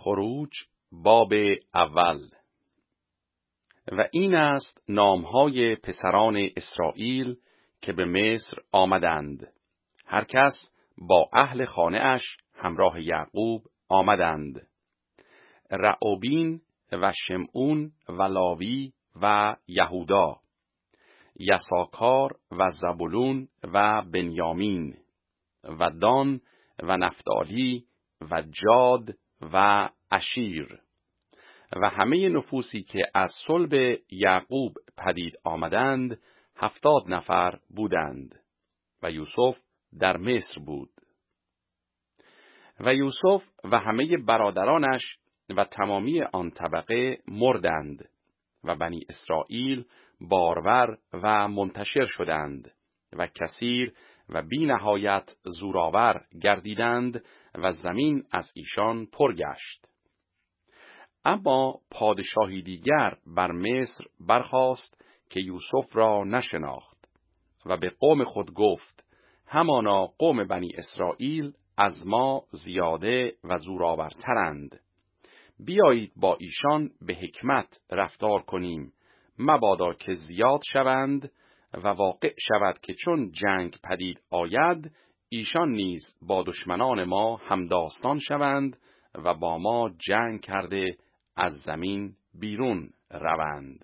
خروج باب اول. و این است نامهای پسران اسرائیل که به مصر آمدند، هر کس با اهل خانه اش همراه یعقوب آمدند: رعوبین و شمعون و لاوی و یهودا، یساکار و زبولون و بنیامین و دان و نفتالی و جاد و اشیر. و همه نفوسی که از صلب یعقوب پدید آمدند 70 نفر بودند. و یوسف در مصر بود. و یوسف و همه برادرانش و تمامی آن طبقه مردند و بنی اسرائیل بارور و منتشر شدند و کثیر و بی نهایت زورآور گردیدند و زمین از ایشان پر گشت. اما پادشاهی دیگر بر مصر برخاست که یوسف را نشناخت و به قوم خود گفت: همانا قوم بنی اسرائیل از ما زیاده و زورآورترند. بیایید با ایشان به حکمت رفتار کنیم، مبادا که زیاد شوند و واقع شود که چون جنگ پدید آید ایشان نیز با دشمنان ما همداستان شوند و با ما جنگ کرده از زمین بیرون روند.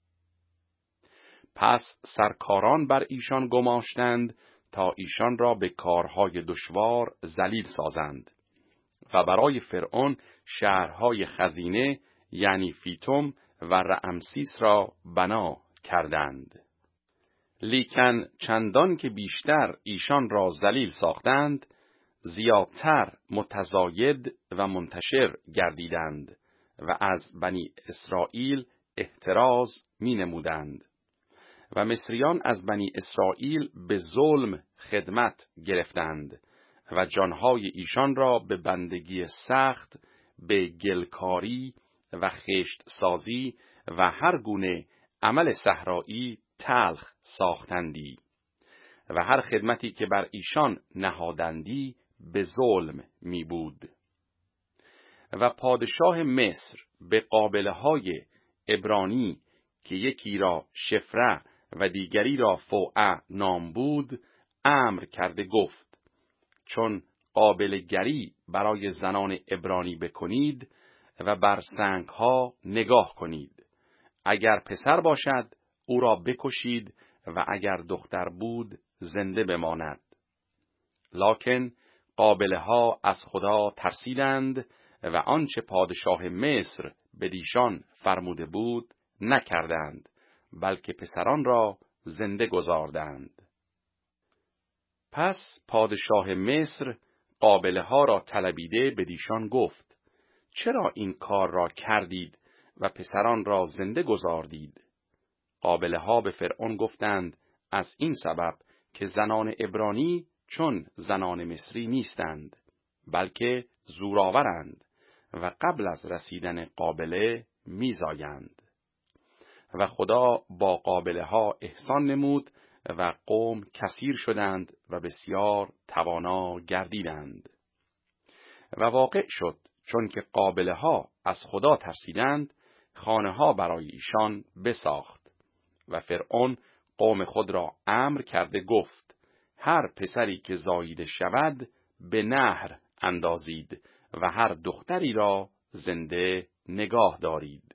پس سرکاران بر ایشان گماشتند تا ایشان را به کارهای دشوار ذلیل سازند و برای فرعون شهرهای خزینه یعنی فیتم و رعمسیس را بنا کردند. لیکن چندان که بیشتر ایشان را ذلیل ساختند، زیادتر متزاید و منتشر گردیدند و از بنی اسرائیل احتراز می نمودند. و مصریان از بنی اسرائیل به ظلم خدمت گرفتند و جانهای ایشان را به بندگی سخت، به گلکاری و خشت سازی و هر گونه عمل صحرایی تلخ ساختندی و هر خدمتی که بر ایشان نهادندی به ظلم می بود. و پادشاه مصر به قابله های عبرانی که یکی را شفره و دیگری را فوعه نام بود امر کرده گفت: چون قابله گری برای زنان عبرانی بکنید و بر سنگها نگاه کنید، اگر پسر باشد او را بکشید و اگر دختر بود زنده بماند. لکن قابله ها از خدا ترسیدند و آنچه پادشاه مصر بدیشان فرموده بود نکردند، بلکه پسران را زنده گذاردند. پس پادشاه مصر قابله ها را طلبیده بدیشان گفت: چرا این کار را کردید و پسران را زنده گذاردید؟ قابله ها به فرعون گفتند: از این سبب که زنان عبرانی چون زنان مصری نیستند، بلکه زورآورند و قبل از رسیدن قابله میزایند. و خدا با قابله ها احسان نمود و قوم کثیر شدند و بسیار توانا گردیدند. و واقع شد چون که قابله ها از خدا ترسیدند، خانه ها برای ایشان بساخت. و فرعون قوم خود را امر کرده گفت: هر پسری که زاییده شود به نهر اندازید و هر دختری را زنده نگاه دارید.